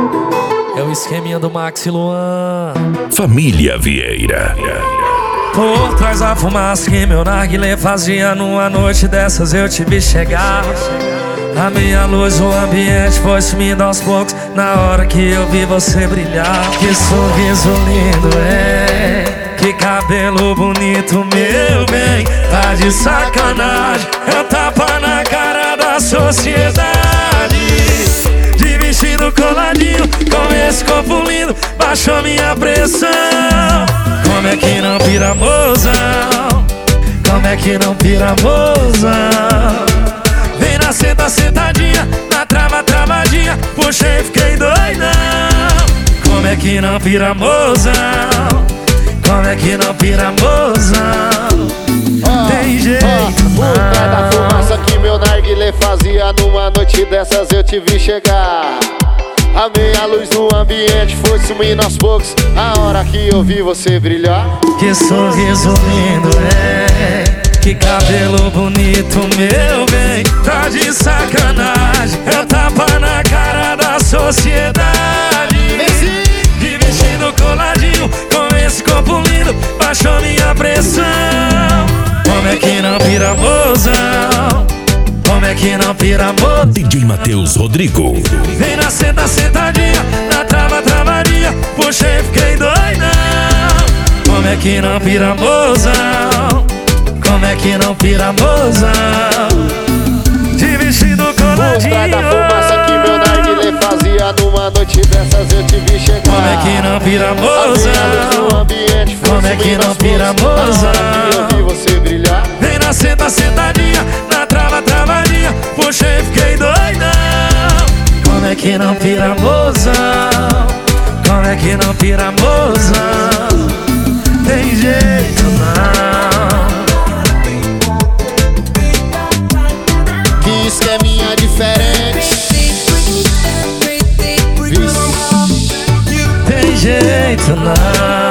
É o esqueminha do Max e Luan. Família Vieira. Por trás da fumaça que meu narguilé fazia, numa noite dessas eu te vi chegar. A minha luz, o ambiente foi sumindo aos poucos, na hora que eu vi você brilhar. Que sorriso lindo, que cabelo bonito, meu bem. Tá de sacanagem, é um tapa na cara da sociedade. De vestido coladinho, com esse corpo lindo, baixou minha pressão. Como é que não pira, mozão? Como é que não pira, mozão? Vem na senta, sentadinha, na trava, travadinha, puxei, fiquei doidão. Como é que não pira, mozão? Como é que não pira, mozão? Tem jeito não. O pé da fumaça que meu narguilé fazia, numa noite dessas eu te vi chegar. A meia luz no ambiente foi sumindo aos poucos, a hora que eu vi você brilhar. Que sorriso lindo, que cabelo bonito, meu bem. Tá de sacanagem, é um tapa na cara da sociedade. De vestido coladinho, com esse corpo lindo, baixou minha pressão. Como é que não pira, mozão? Como é que não pira, mozão? DJ Matheus Rodrigo. Vem na senta, sentadinha, na trava, travadinha, puxei, fiquei doidão. Como é que não pira, mozão? Como é que não pira, mozão? De vestido coladinho. Por trás da fumaça que meu narguilé fazia, numa noite dessas eu te vi chegar. Como é que não pira, mozão? Como é que não pira, mozão? Eu vi você brilhar. Vem na senta, sentadinha, na trava, travadinha, puxei, fiquei doidão. Como é que não pira, mozão? Como é que não pira, mozão? Tem jeito não. Que esqueminha diferente. Tem jeito não.